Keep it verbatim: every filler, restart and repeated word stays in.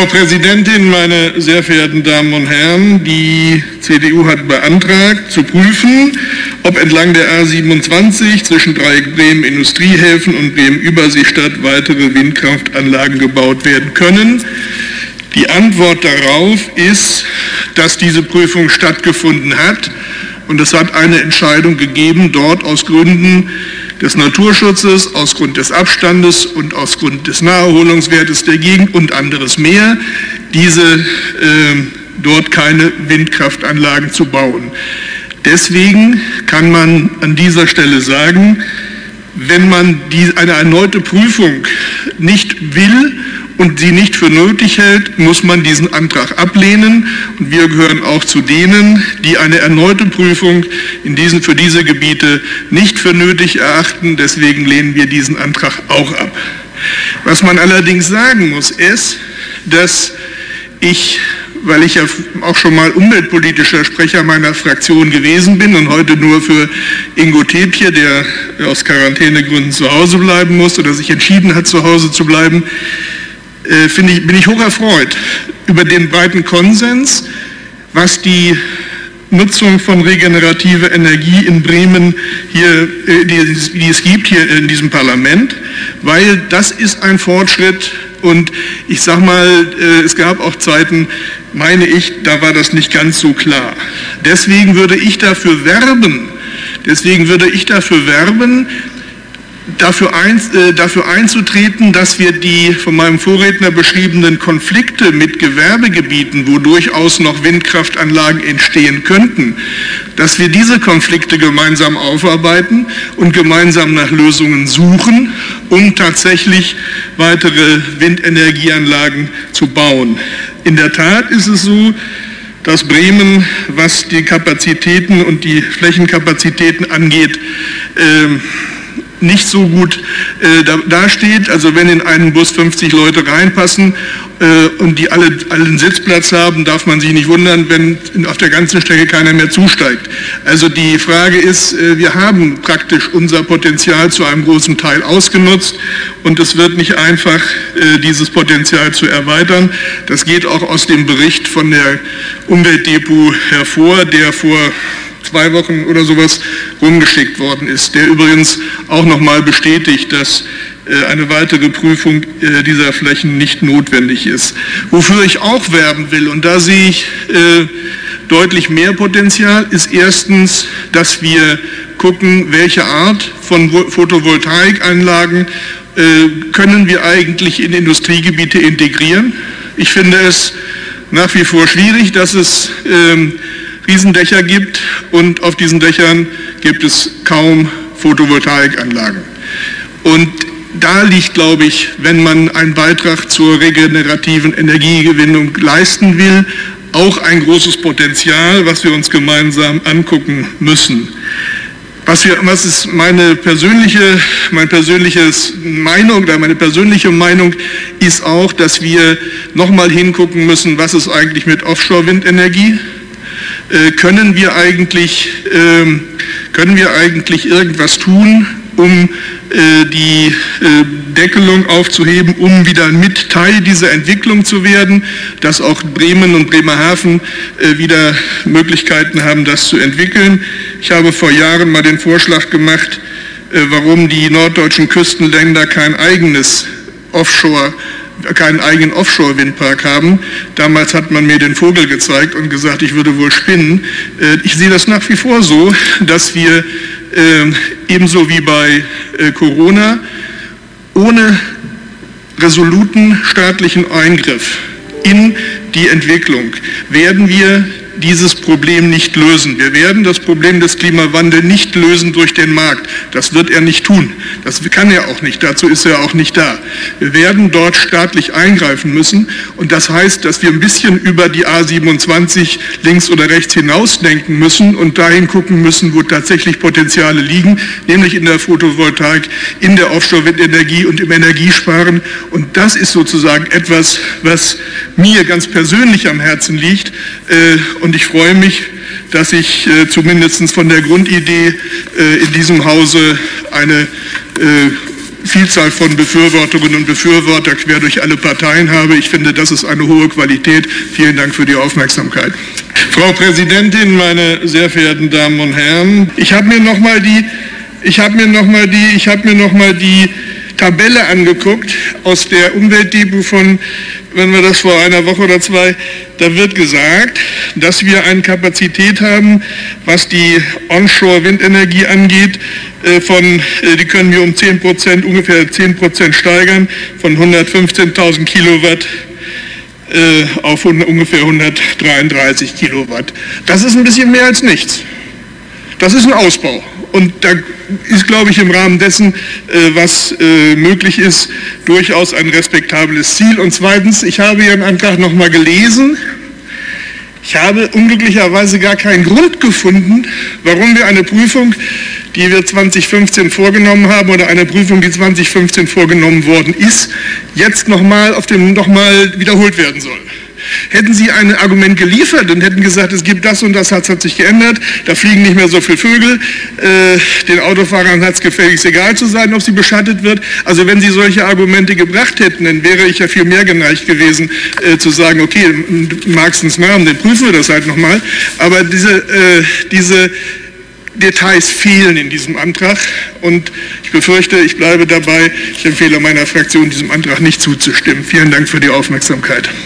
Frau Präsidentin, meine sehr verehrten Damen und Herren! Die C D U hat beantragt, zu prüfen, ob entlang der A siebenundzwanzig zwischen Dreieck Bremen Industriehäfen und Bremen-Überseestadt weitere Windkraftanlagen gebaut werden können. Die Antwort darauf ist, dass diese Prüfung stattgefunden hat, und es hat eine Entscheidung gegeben, dort aus Gründen des Naturschutzes, aus Grund des Abstandes und aus Grund des Naherholungswertes der Gegend und anderes mehr, diese äh, dort keine Windkraftanlagen zu bauen. Deswegen kann man an dieser Stelle sagen, wenn man die, eine erneute Prüfung nicht will und sie nicht für nötig hält, muss man diesen Antrag ablehnen. Und wir gehören auch zu denen, die eine erneute Prüfung in diesen, für diese Gebiete nicht für nötig erachten. Deswegen lehnen wir diesen Antrag auch ab. Was man allerdings sagen muss, ist, dass ich, weil ich ja auch schon mal umweltpolitischer Sprecher meiner Fraktion gewesen bin und heute nur für Ingo Tepje, der aus Quarantänegründen zu Hause bleiben muss oder sich entschieden hat, zu Hause zu bleiben, äh, finde ich, bin ich hoch erfreut über den breiten Konsens, was die Nutzung von regenerativer Energie in Bremen hier, äh, die, die es gibt hier in diesem Parlament, weil das ist ein Fortschritt. Und ich sage mal, äh, es gab auch Zeiten, meine ich, da war das nicht ganz so klar. Deswegen würde ich dafür werben, deswegen würde ich dafür werben, dafür, ein, äh, dafür einzutreten, dass wir die von meinem Vorredner beschriebenen Konflikte mit Gewerbegebieten, wo durchaus noch Windkraftanlagen entstehen könnten, dass wir diese Konflikte gemeinsam aufarbeiten und gemeinsam nach Lösungen suchen, um tatsächlich weitere Windenergieanlagen zu bauen. In der Tat ist es so, dass Bremen, was die Kapazitäten und die Flächenkapazitäten angeht, äh, nicht so gut äh, da, dasteht. Also wenn in einen Bus fünfzig Leute reinpassen äh, und die alle, alle einen Sitzplatz haben, darf man sich nicht wundern, wenn auf der ganzen Strecke keiner mehr zusteigt. Also die Frage ist, äh, wir haben praktisch unser Potenzial zu einem großen Teil ausgenutzt und es wird nicht einfach, äh, dieses Potenzial zu erweitern. Das geht auch aus dem Bericht von der Umweltdepo hervor, der vor zwei Wochen oder sowas rumgeschickt worden ist, der übrigens auch nochmal bestätigt, dass äh, eine weitere Prüfung äh, dieser Flächen nicht notwendig ist. Wofür ich auch werben will, und da sehe ich äh, deutlich mehr Potenzial, ist erstens, dass wir gucken, welche Art von Photovoltaikanlagen äh, können wir eigentlich in Industriegebiete integrieren. Ich finde es nach wie vor schwierig, dass es äh, Riesendächer gibt und auf diesen Dächern gibt es kaum Photovoltaikanlagen. Und da liegt, glaube ich, wenn man einen Beitrag zur regenerativen Energiegewinnung leisten will, auch ein großes Potenzial, was wir uns gemeinsam angucken müssen. Was, wir, was ist meine persönliche, mein persönliches Meinung, oder meine persönliche Meinung ist auch, dass wir nochmal hingucken müssen, was ist eigentlich mit Offshore-Windenergie? Äh, können wir eigentlich, äh, können wir eigentlich irgendwas tun, um äh, die äh, Deckelung aufzuheben, um wieder mit Teil dieser Entwicklung zu werden, dass auch Bremen und Bremerhaven äh, wieder Möglichkeiten haben, das zu entwickeln. Ich habe vor Jahren mal den Vorschlag gemacht, äh, warum die norddeutschen Küstenländer kein eigenes Offshore keinen eigenen Offshore-Windpark haben. Damals hat man mir den Vogel gezeigt und gesagt, ich würde wohl spinnen. Ich sehe das nach wie vor so, dass wir ebenso wie bei Corona ohne resoluten staatlichen Eingriff in die Entwicklung werden wir dieses Problem nicht lösen. Wir werden das Problem des Klimawandels nicht lösen durch den Markt. Das wird er nicht tun. Das kann er auch nicht. Dazu ist er auch nicht da. Wir werden dort staatlich eingreifen müssen. Und das heißt, dass wir ein bisschen über die A siebenundzwanzig links oder rechts hinausdenken müssen und dahin gucken müssen, wo tatsächlich Potenziale liegen, nämlich in der Photovoltaik, in der Offshore-Windenergie und im Energiesparen. Und das ist sozusagen etwas, was mir ganz persönlich am Herzen liegt. Und ich freue mich, dass ich äh, zumindest von der Grundidee äh, in diesem Hause eine äh, Vielzahl von Befürworterinnen und Befürwortern quer durch alle Parteien habe. Ich finde, das ist eine hohe Qualität. Vielen Dank für die Aufmerksamkeit. Frau Präsidentin, meine sehr verehrten Damen und Herren, ich habe mir noch mal die, ich habe mir noch mal die, ich habe mir noch mal die Tabelle angeguckt aus der Umweltdepot von, wenn wir das vor einer Woche oder zwei, da wird gesagt, dass wir eine Kapazität haben, was die Onshore-Windenergie angeht, von, die können wir um zehn Prozent, ungefähr zehn Prozent steigern, von hundertfünfzehntausend Kilowatt auf ungefähr hundertdreiunddreißig Kilowatt. Das ist ein bisschen mehr als nichts. Das ist ein Ausbau. Und da ist, glaube ich, im Rahmen dessen, was möglich ist, durchaus ein respektables Ziel. Und zweitens, ich habe Ihren Antrag noch mal gelesen. Ich habe unglücklicherweise gar keinen Grund gefunden, warum wir eine Prüfung, die wir zweitausendfünfzehn vorgenommen haben, oder eine Prüfung, die zweitausendfünfzehn vorgenommen worden ist, jetzt nochmal auf dem nochmal wiederholt werden soll. Hätten Sie ein Argument geliefert und hätten gesagt, es gibt das und das, hat, hat sich geändert, da fliegen nicht mehr so viele Vögel, äh, den Autofahrern hat es gefälligst egal zu sein, ob sie beschattet wird. Also wenn Sie solche Argumente gebracht hätten, dann wäre ich ja viel mehr geneigt gewesen, äh, zu sagen, okay, Marxens Namen, dann prüfen wir das halt nochmal. Aber diese, äh, diese Details fehlen in diesem Antrag und ich befürchte, ich bleibe dabei, ich empfehle meiner Fraktion, diesem Antrag nicht zuzustimmen. Vielen Dank für die Aufmerksamkeit.